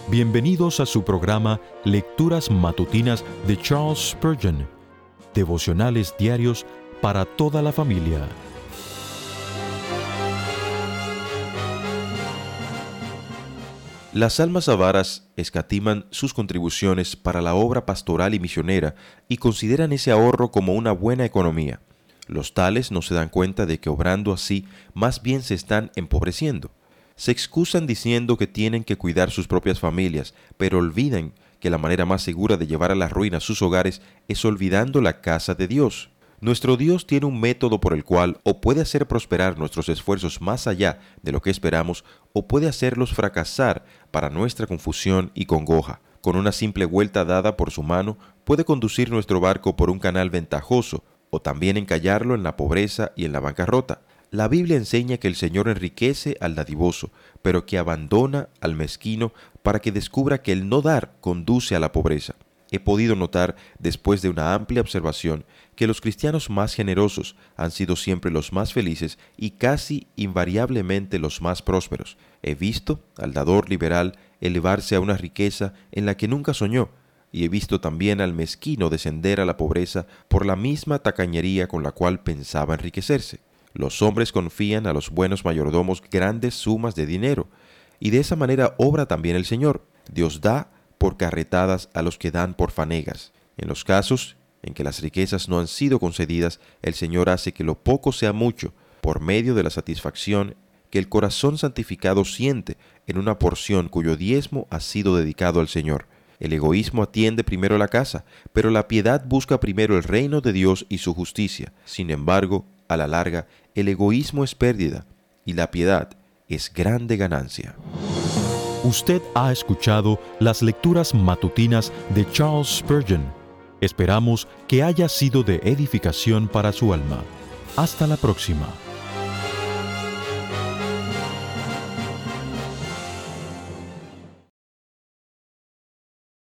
Bienvenidos a su programa Lecturas Matutinas de Charles Spurgeon, devocionales diarios para toda la familia. Las almas avaras escatiman sus contribuciones para la obra pastoral y misionera y consideran ese ahorro como una buena economía. Los tales no se dan cuenta de que obrando así más bien se están empobreciendo. Se excusan diciendo que tienen que cuidar sus propias familias, pero olvidan que la manera más segura de llevar a la ruina sus hogares es olvidando la casa de Dios. Nuestro Dios tiene un método por el cual o puede hacer prosperar nuestros esfuerzos más allá de lo que esperamos o puede hacerlos fracasar para nuestra confusión y congoja. Con una simple vuelta dada por su mano puede conducir nuestro barco por un canal ventajoso o también encallarlo en la pobreza y en la bancarrota. La Biblia enseña que el Señor enriquece al dadivoso, pero que abandona al mezquino para que descubra que el no dar conduce a la pobreza. He podido notar, después de una amplia observación, que los cristianos más generosos han sido siempre los más felices y casi invariablemente los más prósperos. He visto al dador liberal elevarse a una riqueza en la que nunca soñó, y he visto también al mezquino descender a la pobreza por la misma tacañería con la cual pensaba enriquecerse. Los hombres confían a los buenos mayordomos grandes sumas de dinero, y de esa manera obra también el Señor. Dios da por carretadas a los que dan por fanegas. En los casos en que las riquezas no han sido concedidas, el Señor hace que lo poco sea mucho, por medio de la satisfacción que el corazón santificado siente en una porción cuyo diezmo ha sido dedicado al Señor. El egoísmo atiende primero la casa, pero la piedad busca primero el reino de Dios y su justicia. Sin embargo, a la larga, el egoísmo es pérdida y la piedad es grande ganancia. Usted ha escuchado las lecturas matutinas de Charles Spurgeon. Esperamos que haya sido de edificación para su alma. Hasta la próxima.